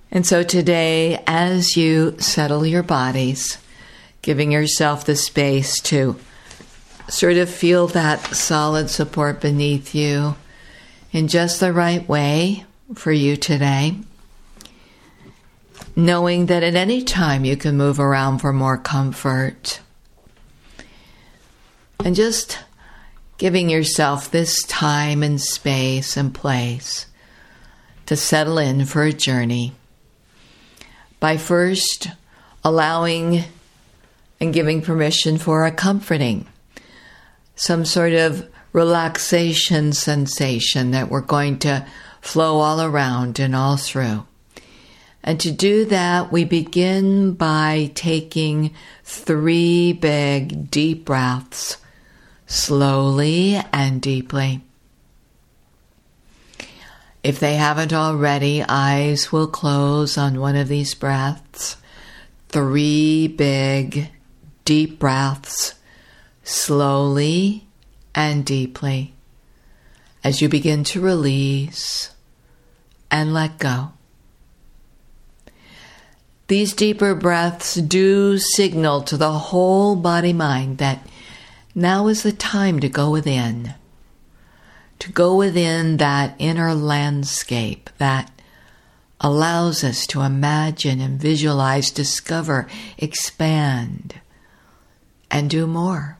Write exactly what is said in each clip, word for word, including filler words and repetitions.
And so today, as you settle your bodies, giving yourself the space to sort of feel that solid support beneath you in just the right way for you today, knowing that at any time you can move around for more comfort, and just giving yourself this time and space and place to settle in for a journey by first allowing and giving permission for a comforting, some sort of relaxation sensation that we're going to flow all around and all through. And to do that, we begin by taking three big, deep breaths, slowly and deeply. If they haven't already, eyes will close on one of these breaths. Three big, deep breaths, slowly and deeply, as you begin to release and let go. These deeper breaths do signal to the whole body-mind that now is the time to go within, to go within that inner landscape that allows us to imagine and visualize, discover, expand, and do more.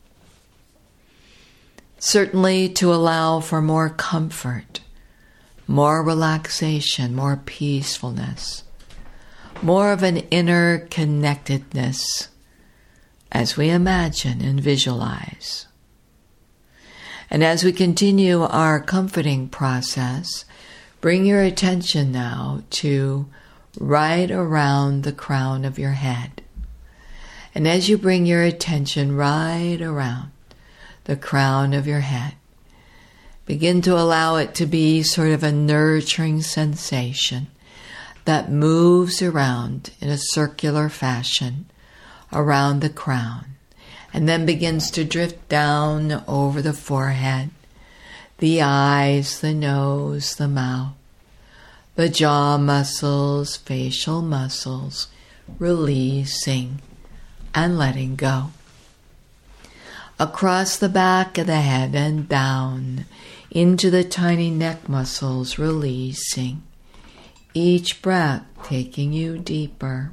Certainly to allow for more comfort, more relaxation, more peacefulness, more of an inner connectedness as we imagine and visualize. And as we continue our comforting process, bring your attention now to right around the crown of your head. And as you bring your attention right around the crown of your head, begin to allow it to be sort of a nurturing sensation that moves around in a circular fashion around the crown, and then begins to drift down over the forehead, the eyes, the nose, the mouth, the jaw muscles, facial muscles, releasing and letting go. Across the back of the head and down into the tiny neck muscles, releasing. Each breath taking you deeper.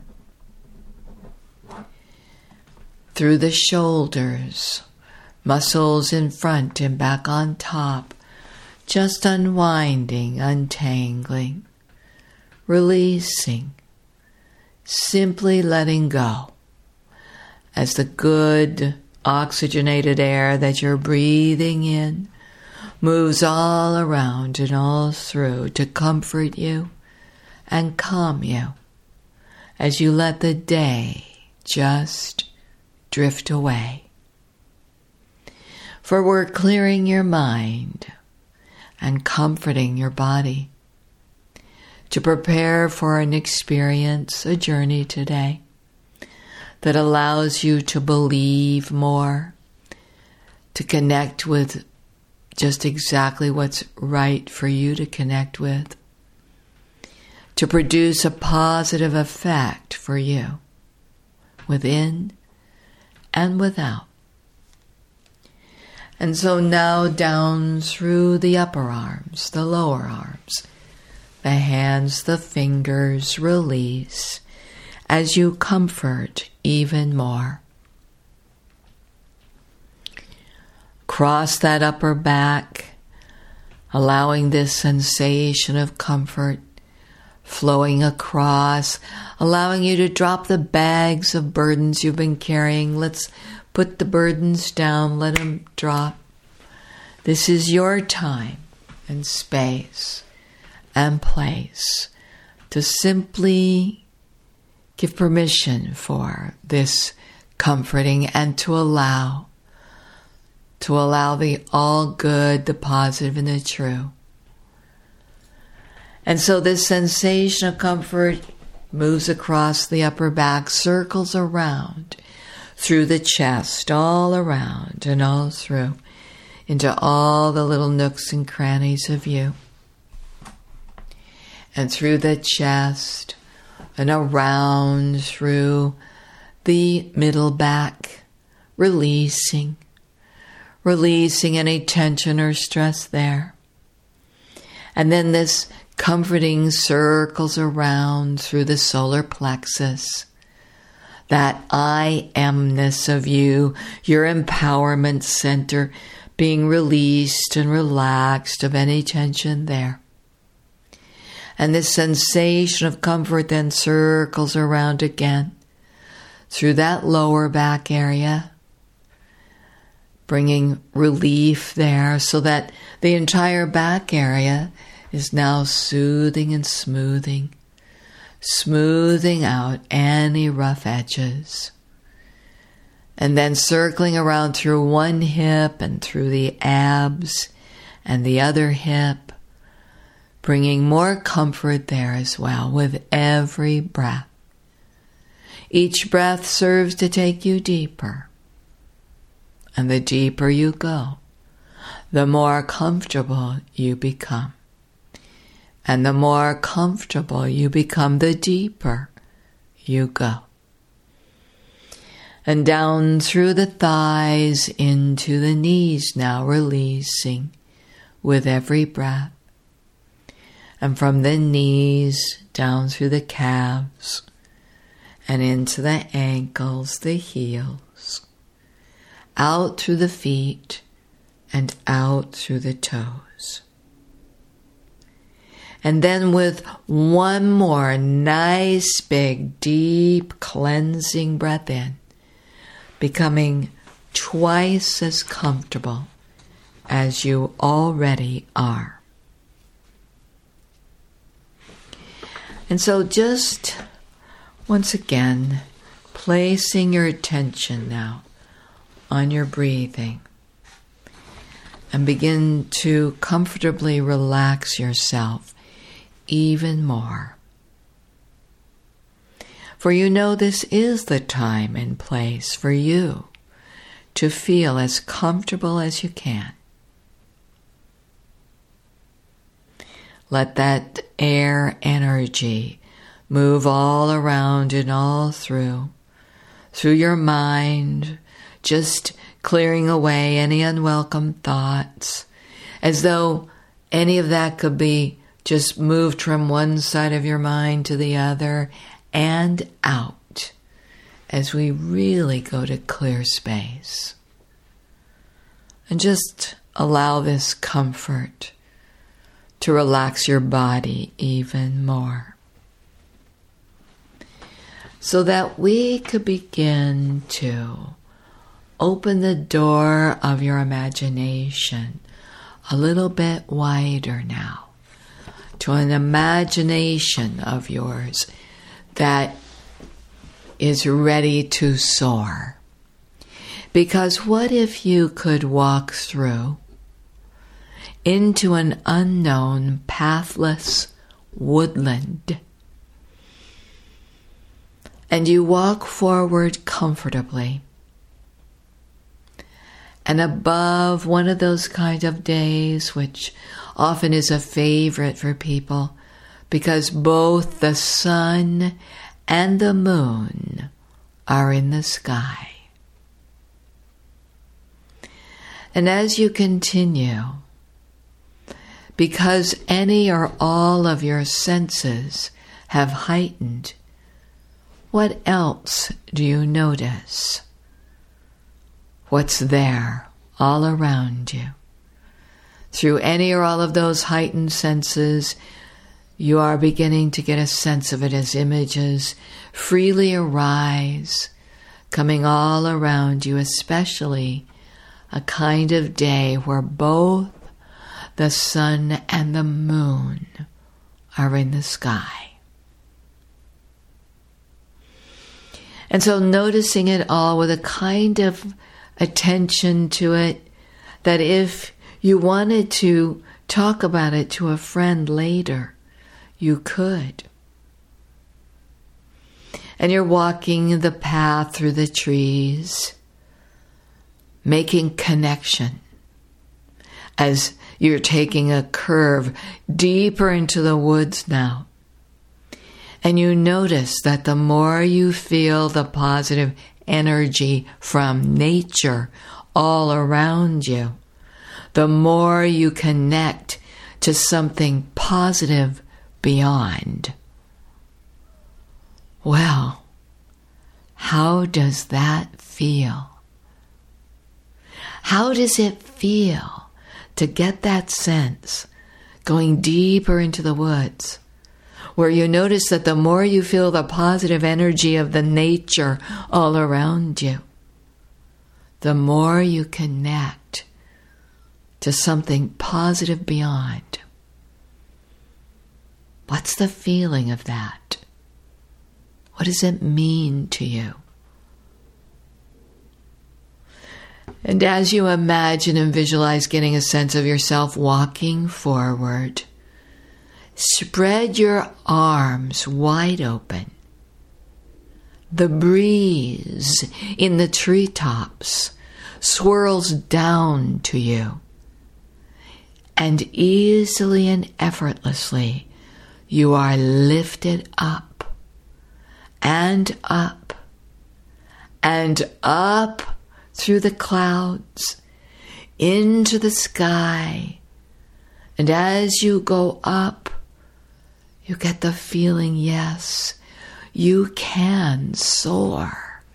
Through the shoulders, muscles in front and back on top, just unwinding, untangling, releasing, simply letting go as the good oxygenated air that you're breathing in moves all around and all through to comfort you and calm you as you let the day just drift away. For we're clearing your mind and comforting your body to prepare for an experience, a journey today that allows you to believe more, to connect with just exactly what's right for you to connect with, to produce a positive effect for you within and without. And so now down through the upper arms, the lower arms, the hands, the fingers, release as you comfort even more. Cross that upper back, allowing this sensation of comfort flowing across, allowing you to drop the bags of burdens you've been carrying. Let's put the burdens down, let them drop. This is your time and space and place to simply give permission for this comforting and to allow, to allow the all good, the positive, and the true. And so this sensation of comfort moves across the upper back, circles around, through the chest, all around and all through, into all the little nooks and crannies of you. And through the chest, and around through the middle back, releasing, releasing any tension or stress there. And then this comforting circles around through the solar plexus, that I amness of you, your empowerment center, being released and relaxed of any tension there. And this sensation of comfort then circles around again through that lower back area, bringing relief there so that the entire back area is now soothing and smoothing, smoothing out any rough edges. And then circling around through one hip and through the abs and the other hip, bringing more comfort there as well with every breath. Each breath serves to take you deeper. And the deeper you go, the more comfortable you become. And the more comfortable you become, the deeper you go. And down through the thighs into the knees now, releasing with every breath. And from the knees down through the calves and into the ankles, the heels, out through the feet and out through the toes. And then with one more nice, big, deep, cleansing breath in, becoming twice as comfortable as you already are. And so just once again, placing your attention now on your breathing, and begin to comfortably relax yourself even more. For you know this is the time and place for you to feel as comfortable as you can. Let that air energy move all around and all through, through your mind, just clearing away any unwelcome thoughts, as though any of that could be just moved from one side of your mind to the other and out as we really go to clear space. And just allow this comfort to relax your body even more, so that we could begin to open the door of your imagination a little bit wider now, to an imagination of yours that is ready to soar. Because what if you could walk through into an unknown, pathless woodland, and you walk forward comfortably, and above one of those kind of days, which often is a favorite for people, because both the sun and the moon are in the sky. And as you continue, because any or all of your senses have heightened, what else do you notice? What's there all around you? Through any or all of those heightened senses, you are beginning to get a sense of it as images freely arise, coming all around you, especially a kind of day where both the sun and the moon are in the sky. And so noticing it all with a kind of attention to it, that if you wanted to talk about it to a friend later, you could. And you're walking the path through the trees, making connection as you're taking a curve deeper into the woods now. And you notice that the more you feel the positive energy from nature all around you, the more you connect to something positive beyond. Well, how does that feel? How does it feel to get that sense going deeper into the woods, where you notice that the more you feel the positive energy of the nature all around you, the more you connect to something positive beyond? What's the feeling of that? What does it mean to you? And as you imagine and visualize getting a sense of yourself walking forward, spread your arms wide open. The breeze in the treetops swirls down to you, and easily and effortlessly you are lifted up and up and up through the clouds into the sky. And as you go up, you get the feeling, yes, you can soar.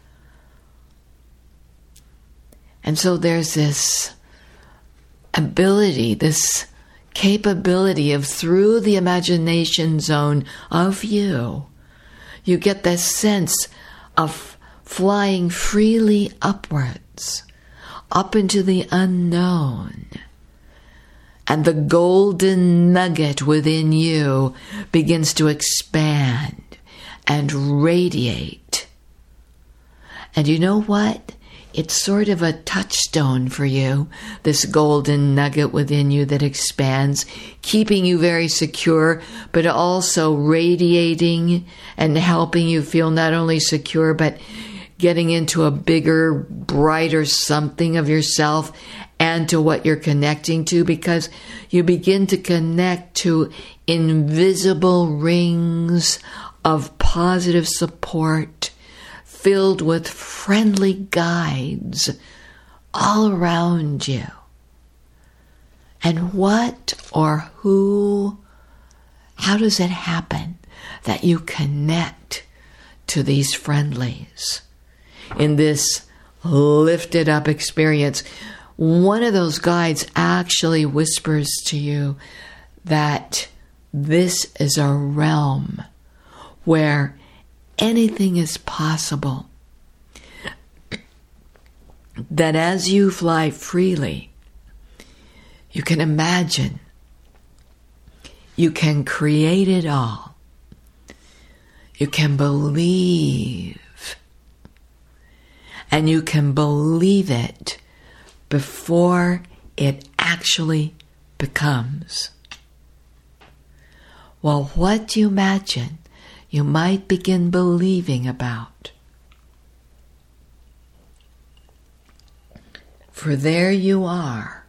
And so there's this ability, this capability of, through the imagination zone of you, you get this sense of flying freely upwards, up into the unknown. And the golden nugget within you begins to expand and radiate. And you know what? It's sort of a touchstone for you, this golden nugget within you that expands, keeping you very secure, but also radiating and helping you feel not only secure, but getting into a bigger, brighter something of yourself and to what you're connecting to, because you begin to connect to invisible rings of positive support filled with friendly guides all around you. And what or who, how does it happen that you connect to these friendlies? In this lifted up experience, one of those guides actually whispers to you that this is a realm where anything is possible. That as you fly freely, you can imagine, you can create it all. You can believe. And you can believe it before it actually becomes. Well, what do you imagine you might begin believing about? For there you are,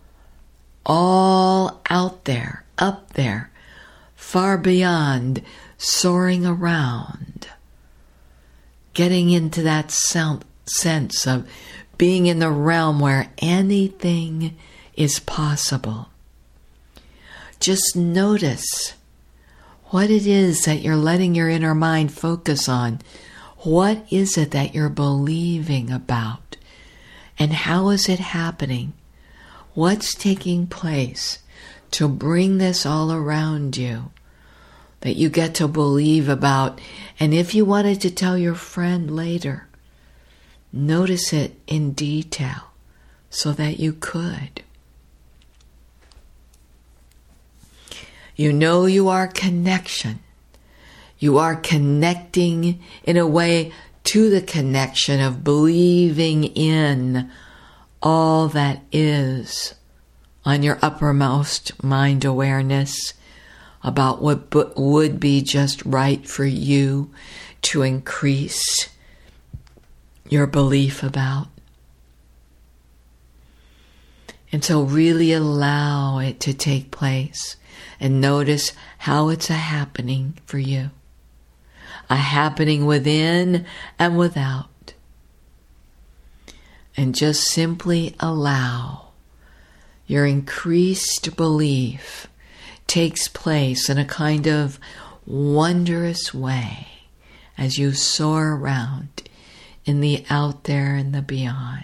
all out there, up there, far beyond, soaring around, getting into that sound sense of being in the realm where anything is possible. Just notice what it is that you're letting your inner mind focus on. What is it that you're believing about? And how is it happening? What's taking place to bring this all around you that you get to believe about? And if you wanted to tell your friend later, notice it in detail so that you could. You know you are connection. You are connecting in a way to the connection of believing in all that is on your uppermost mind awareness about what b- would be just right for you to increase your belief about. And so really allow it to take place and notice how it's a happening for you. a happening within and without. And just simply allow your increased belief takes place in a kind of wondrous way as you soar around in the out there and the beyond.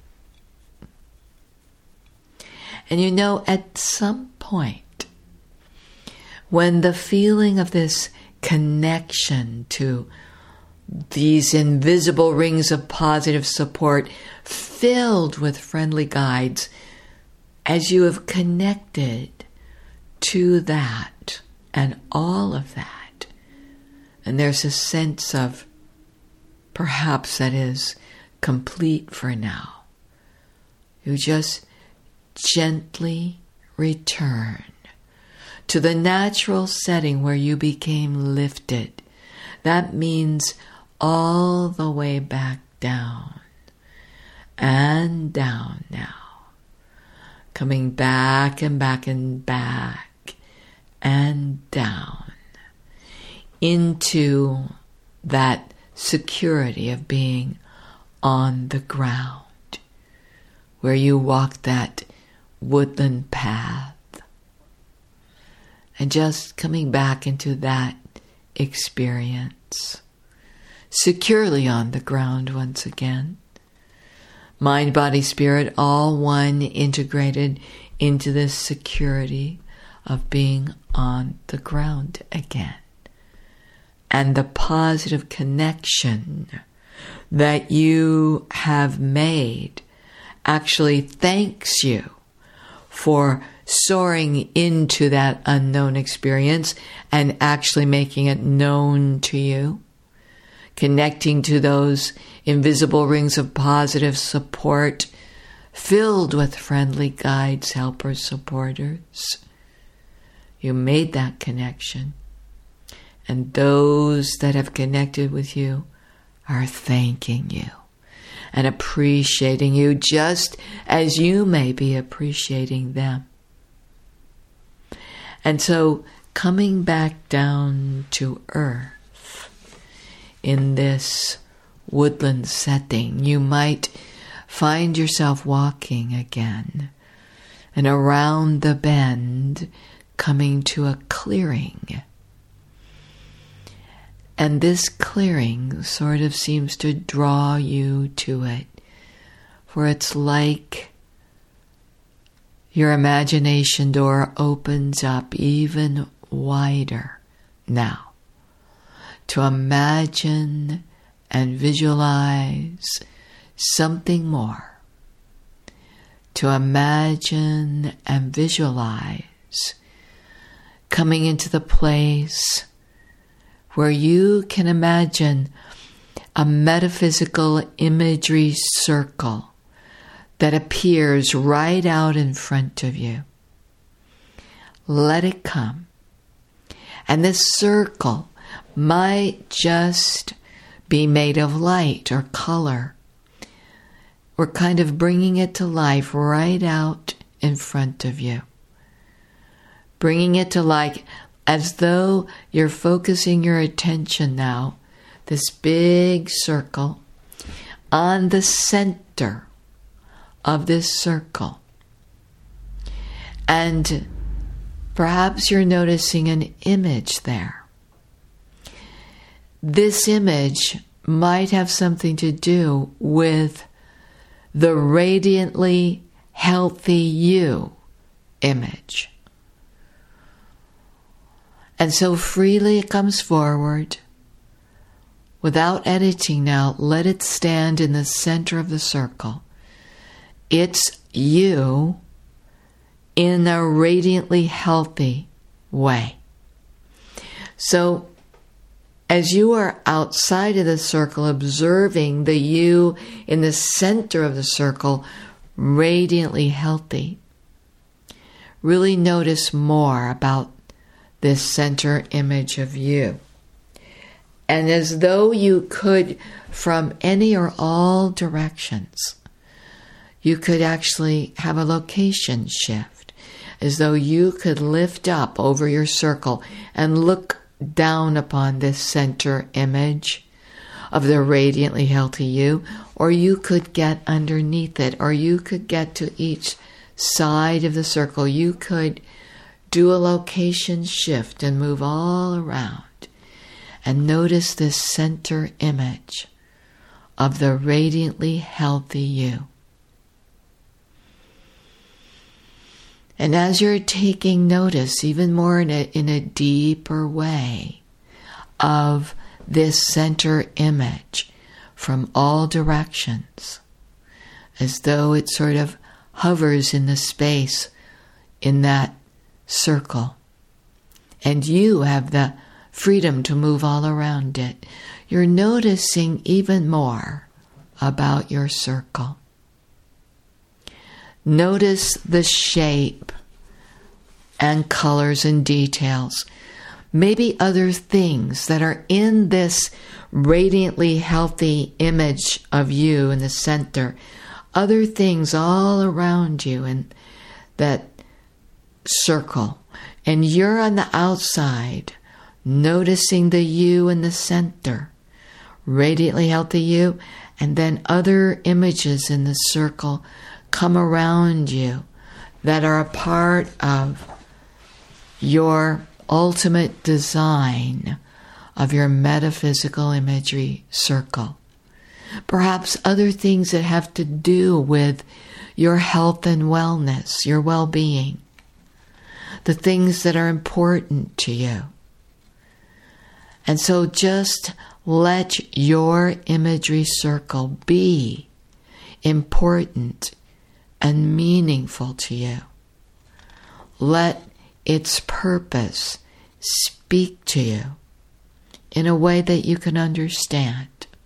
And you know, at some point, when the feeling of this connection to these invisible rings of positive support filled with friendly guides, as you have connected to that and all of that, and there's a sense of perhaps that is complete for now, you just gently return to the natural setting where you became lifted. That means all the way back down and down now. Coming back and back and back and down into that security of being on the ground where you walk that woodland path, and just coming back into that experience, securely on the ground once again. Mind, body, spirit, all one, integrated into this security of being on the ground again. And the positive connection that you have made actually thanks you for soaring into that unknown experience and actually making it known to you, connecting to those invisible rings of positive support filled with friendly guides, helpers, supporters. You made that connection, and those that have connected with you are thanking you and appreciating you just as you may be appreciating them. And so coming back down to earth in this woodland setting, you might find yourself walking again and around the bend coming to a clearing. And this clearing sort of seems to draw you to it, for it's like your imagination door opens up even wider now to imagine and visualize something more, to imagine and visualize coming into the place where you can imagine a metaphysical imagery circle that appears right out in front of you. Let it come. And this circle might just be made of light or color. We're kind of bringing it to life right out in front of you. Bringing it to life as though you're focusing your attention now, this big circle, on the center of this circle. And perhaps you're noticing an image there. This image might have something to do with the radiantly healthy you image. And so freely it comes forward, without editing now, let it stand in the center of the circle. It's you in a radiantly healthy way. So as you are outside of the circle, observing the you in the center of the circle, radiantly healthy, really notice more about this center image of you. And as though you could, from any or all directions, you could actually have a location shift, as though you could lift up over your circle and look down upon this center image of the radiantly healthy you, or you could get underneath it, or you could get to each side of the circle. You could do a location shift and move all around and notice this center image of the radiantly healthy you. And as you're taking notice, even more in a, in a deeper way, of this center image from all directions, as though it sort of hovers in the space in that circle, and you have the freedom to move all around it, you're noticing even more about your circle. Notice the shape and colors and details. Maybe other things that are in this radiantly healthy image of you in the center. Other things all around you in that circle. And you're on the outside, noticing the you in the center. Radiantly healthy you. And then other images in the circle come around you that are a part of your ultimate design of your metaphysical imagery circle. Perhaps other things that have to do with your health and wellness, your well-being, the things that are important to you. And so just let your imagery circle be important and meaningful to you. Let its purpose speak to you in a way that you can understand.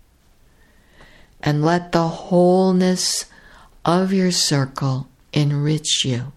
And let the wholeness of your circle enrich you.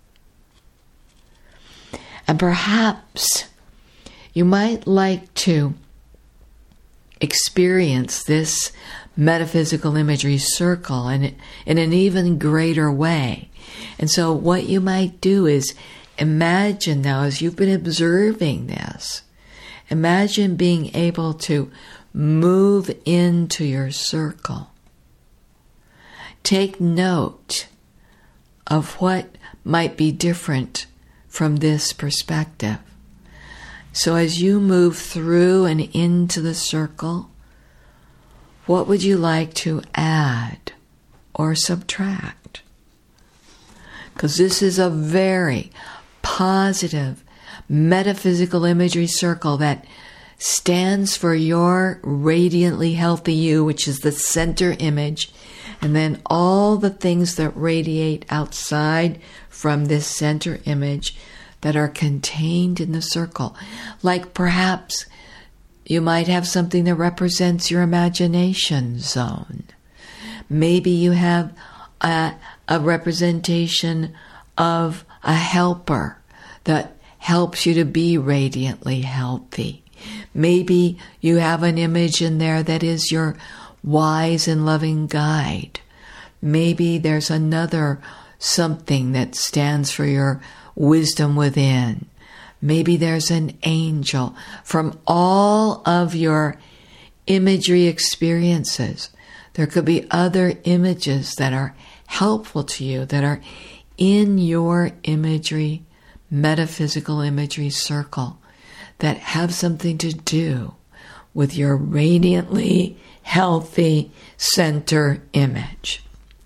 And perhaps you might like to experience this metaphysical imagery circle in, in an even greater way. And so what you might do is imagine now, as you've been observing this, imagine being able to move into your circle. Take note of what might be different from this perspective. So as you move through and into the circle, what would you like to add or subtract? Because this is a very positive metaphysical imagery circle that stands for your radiantly healthy you, which is the center image, and then all the things that radiate outside from this center image that are contained in the circle. Like perhaps you might have something that represents your imagination zone. Maybe you have a, a representation of a helper that helps you to be radiantly healthy. Maybe you have an image in there that is your wise and loving guide. Maybe there's another something that stands for your wisdom within. Maybe there's an angel. From all of your imagery experiences, there could be other images that are helpful to you, that are in your imagery, metaphysical imagery circle, that have something to do with your radiantly healthy center image.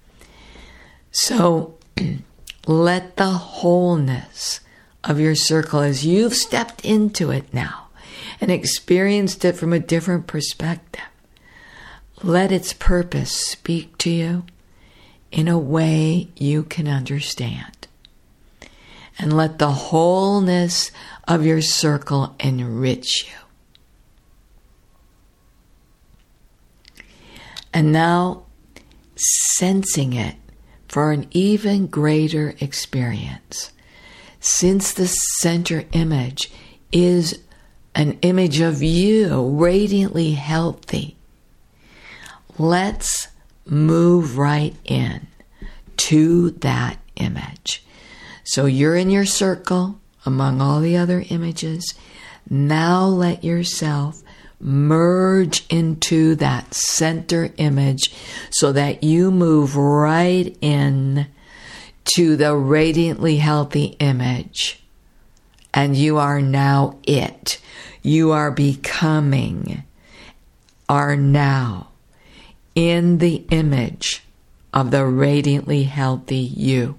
So let the wholeness of your circle, as you've stepped into it now and experienced it from a different perspective, let its purpose speak to you in a way you can understand. And let the wholeness of your circle enrich you. And now, sensing it for an even greater experience, since the center image is an image of you, radiantly healthy, let's move right in to that image. So you're in your circle among all the other images. Now let yourself merge into that center image so that you move right in to the radiantly healthy image. And you are now it. You are becoming, are now in the image of the radiantly healthy you.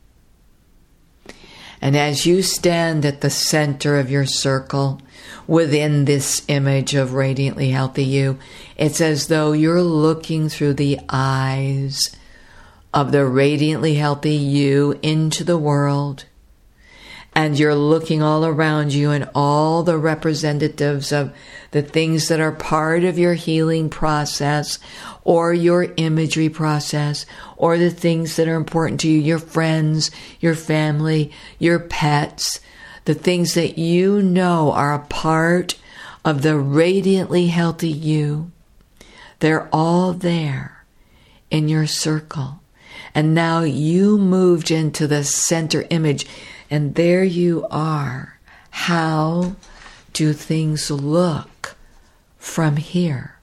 And as you stand at the center of your circle within this image of radiantly healthy you, it's as though you're looking through the eyes of the radiantly healthy you into the world. And you're looking all around you and all the representatives of the things that are part of your healing process or your imagery process or the things that are important to you, your friends, your family, your pets, the things that you know are a part of the radiantly healthy you. They're all there in your circle. And now you moved into the center image. And there you are. How do things look from here?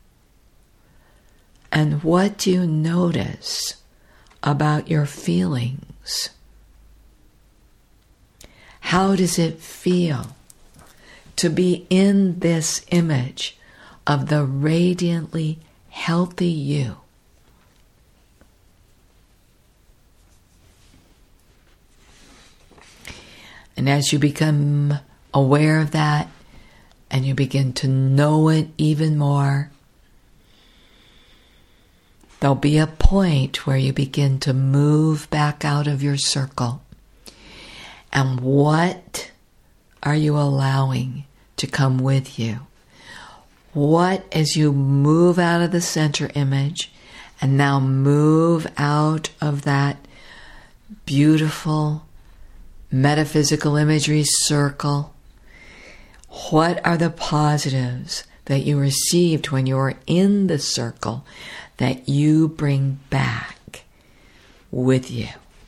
And what do you notice about your feelings? How does it feel to be in this image of the radiantly healthy you? And as you become aware of that and you begin to know it even more, there'll be a point where you begin to move back out of your circle. And what are you allowing to come with you? What, as you move out of the center image and now move out of that beautiful metaphysical imagery circle, what are the positives that you received when you were in the circle that you bring back with you?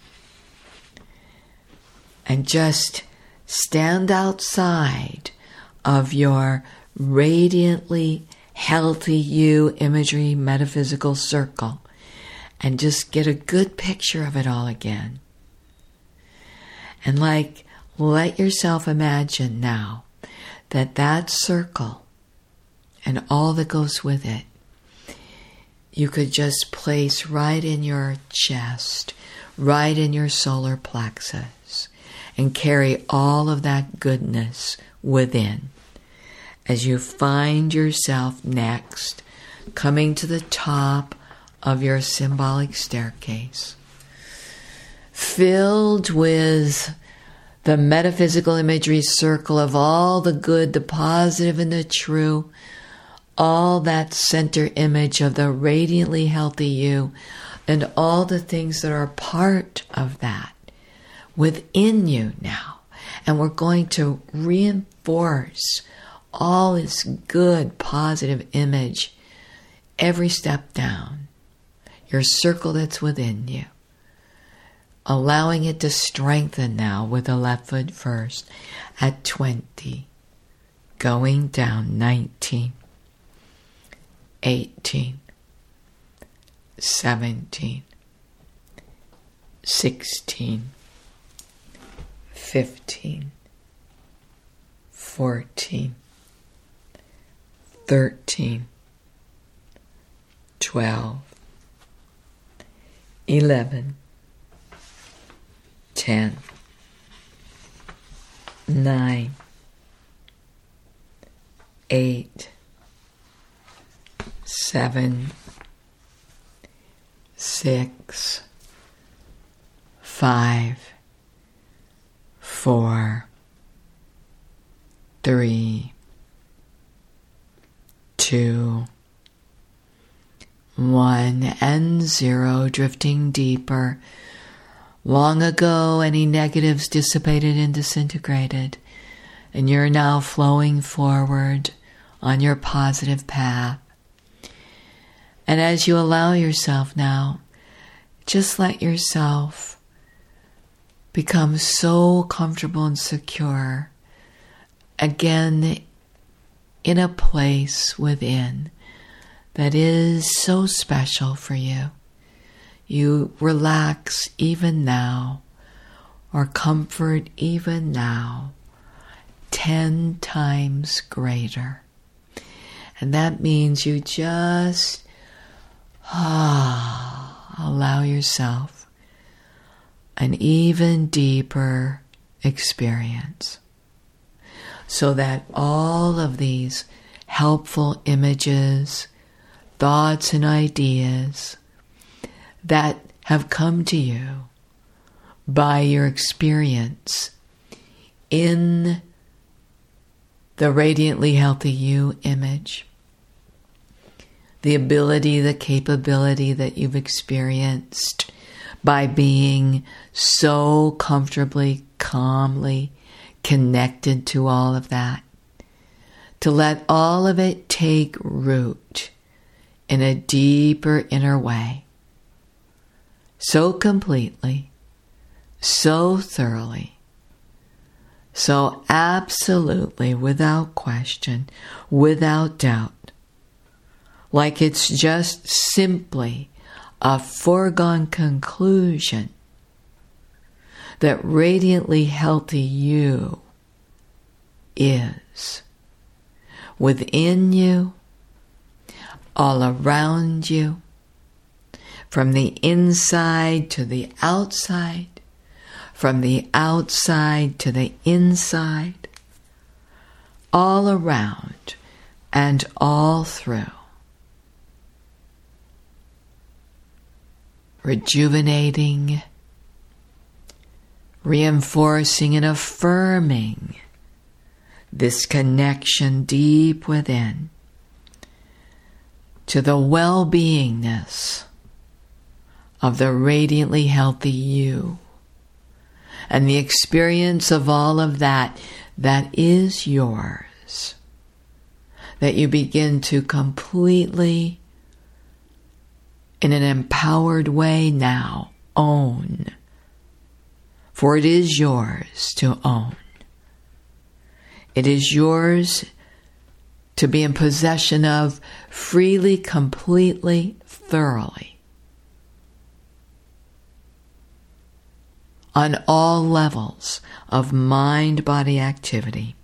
And just stand outside of your radiantly healthy you imagery metaphysical circle and just get a good picture of it all again. And like, let yourself imagine now that that circle and all that goes with it, you could just place right in your chest, right in your solar plexus, and carry all of that goodness within. As you find yourself next coming to the top of your symbolic staircase, filled with the metaphysical imagery circle of all the good, the positive, and the true, all that center image of the radiantly healthy you, and all the things that are part of that within you now. And we're going to reinforce all this good, positive image every step down, your circle that's within you. Allowing it to strengthen now with the left foot first at twenty, going down nineteen, eighteen, seventeen, sixteen, fifteen, fourteen, thirteen, twelve, eleven, ten, nine, eight, seven, six, five, four, three, two, one, and zero, drifting deeper. Long ago, any negatives dissipated and disintegrated, and you're now flowing forward on your positive path. And as you allow yourself now, just let yourself become so comfortable and secure again in a place within that is so special for you. You relax even now, or comfort even now, ten times greater. And that means you just ah, allow yourself an even deeper experience, so that all of these helpful images, thoughts, and ideas that have come to you by your experience in the Radiantly Healthy You image, the ability, the capability that you've experienced by being so comfortably, calmly connected to all of that, to let all of it take root in a deeper inner way, so completely, so thoroughly, so absolutely, without question, without doubt, like it's just simply a foregone conclusion that radiantly healthy you is within you, all around you, from the inside to the outside, from the outside to the inside, all around and all through. Rejuvenating, reinforcing and affirming this connection deep within to the well-beingness of the radiantly healthy you, and the experience of all of that that is yours, that you begin to completely, in an empowered way now, own. For it is yours to own. It is yours to be in possession of freely, completely, thoroughly, on all levels of mind-body activity.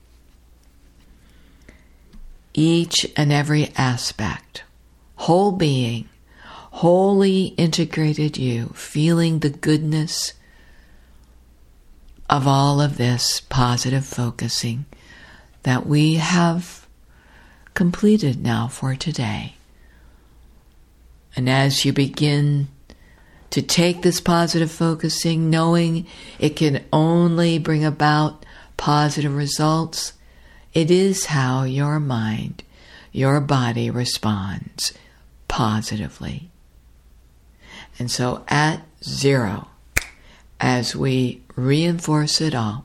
Each and every aspect, whole being, wholly integrated you, feeling the goodness of all of this positive focusing that we have completed now for today. And as you begin to take this positive focusing, knowing it can only bring about positive results, it is how your mind, your body responds positively. And so at zero, as we reinforce it all,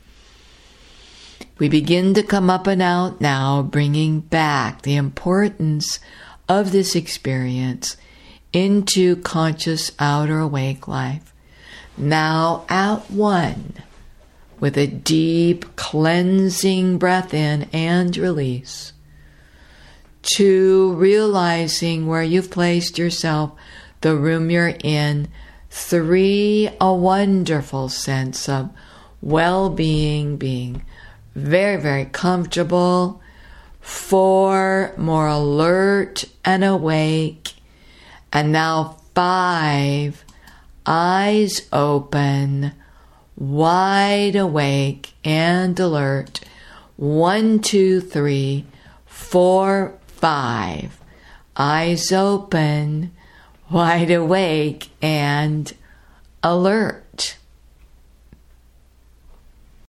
we begin to come up and out now, bringing back the importance of this experience into conscious outer awake life. Now at one, with a deep cleansing breath in and release, two, realizing where you've placed yourself, the room you're in, three, a wonderful sense of well-being, being very, very comfortable, four, more alert and awake, and now five, eyes open, wide awake and alert, one, two, three, four, five, eyes open, wide awake and alert.